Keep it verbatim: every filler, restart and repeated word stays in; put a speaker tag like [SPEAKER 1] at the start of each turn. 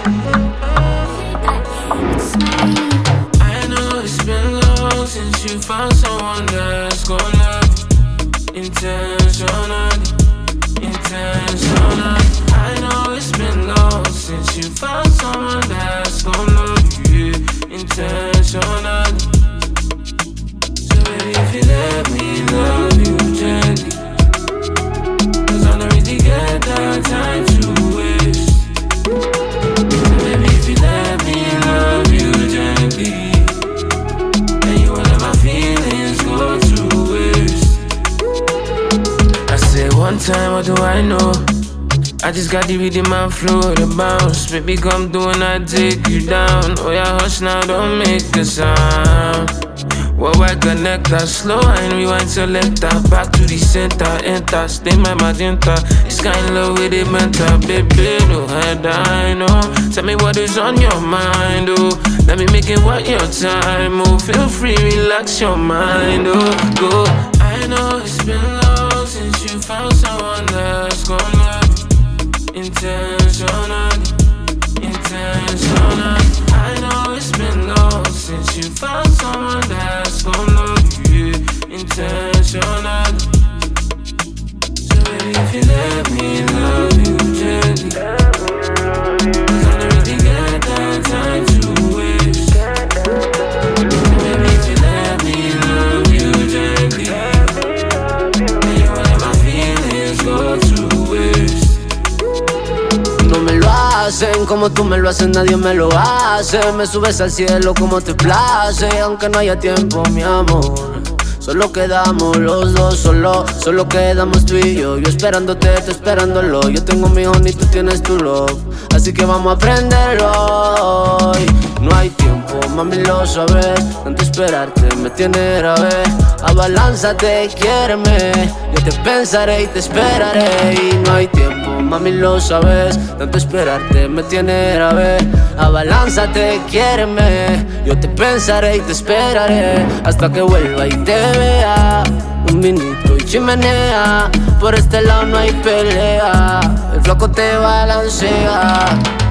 [SPEAKER 1] I know it's been long since you found someone that's gonna love you intentionally, intentionally. I know it's been long since you found someone that's gonna love you intentionally. So baby, if you let me love you gently, 'cause I don't really get that time to waste. So baby, if you let me love you gently, then you won't let my feelings go to waste. I say one time, what do I know? I just got the rhythm and flow, the bounce. Baby, come through and I take you down. Oh yeah, hush now, don't make a sound. Well, I connect that slow and rewind selector. Back to the center, enter, stay my magenta. It's kind of love with it mental, baby, no head I know. Tell me what is on your mind, oh. Let me make it worth your time, oh. Feel free, relax your mind, oh. Go. I know it's been long since you found someone that's gonna love you intentionally, intentionally. I know it's been long since you found someone that's gonna love you intentionally. So baby, if you let me love you gently, 'cause I don't really get that time to waste. So baby, if you let me love you gently, then you won't let my feelings go to waste.
[SPEAKER 2] No me lo hacen como tú me lo haces, nadie me lo hace. Me subes al cielo como te place, aunque no haya tiempo, mi amor. Solo quedamos los dos, solo, solo quedamos tú y yo. Yo esperándote, tú esperándolo. Yo tengo mi honey, tú tienes tu love. Así que vamos a prenderlo hoy. No hay tiempo, mami, lo sabes. Tanto esperarte me tiene grave. Abalánzate, quiéreme. Yo te pensaré y te esperaré. Y no hay tiempo, mami, lo sabes. Tanto esperarte me tiene grave. Abalánzate, quiéreme. Yo te pensaré y te esperaré hasta que vuelva y te vea. Un vinito y chimenea. Por este lado no hay pelea. El flaco te balancea.